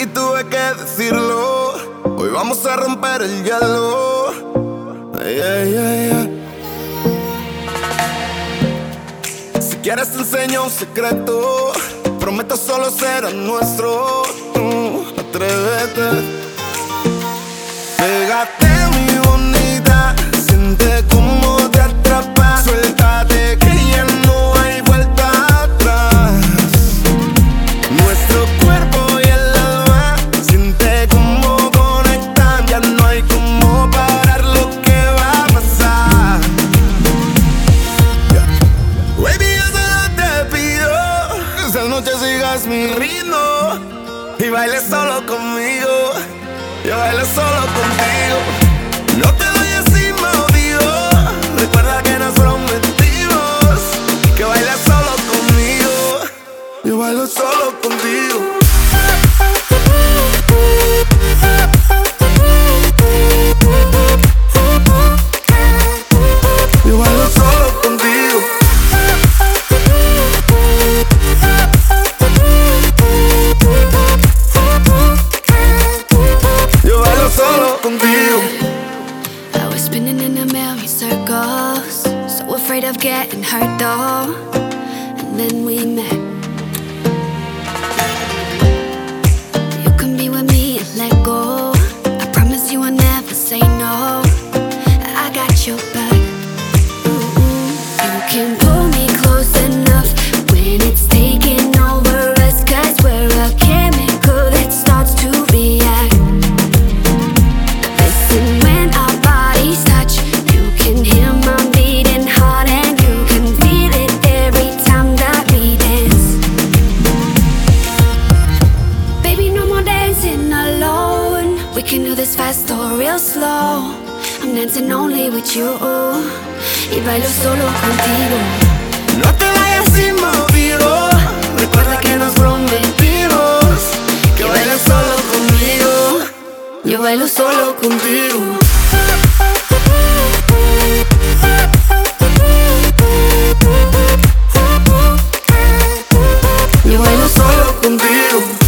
tuve que decirlo. Hoy vamos a romper el hielo. Yeah, yeah, yeah. Si quieres te enseño un secreto. Prometo solo será nuestro. Atrévete. Pégate, mi bonita. Siente cómo te atrapa. Suéltate que ya no hay vuelta atrás. Nuestro cuerpo y el alma. Siente cómo conectan. Ya no hay cómo parar lo que va a pasar. Baby, yo solo te pido que esta noche sigas mi ritmo y bailes solo conmigo. Yo bailo solo contigo. No te vayas sin motivo. Recuerda que nos prometimos que bailes solo conmigo. Yo bailo solo contigo. Yo bailo solo contigo. Yo bailo solo contigo. I was spinning in a million circles, so afraid of getting hurt though. And then we met. You can be with me and let go. I promise you I'll never say no. I got your back. You can pull me close enough when it's taking over us, 'cause we're a chemical that starts to react. Listen, when our bodies touch, you can hear my beating heart, and you can feel it every time that we dance. Baby, no more dancing alone. We can do this fast or real slow. I'm dancing only with you, y bailo solo contigo. No te vayas sin motivo. Recuerda que nos prometimos que bailes solo conmigo. Yo bailo solo contigo. Yo bailo solo contigo.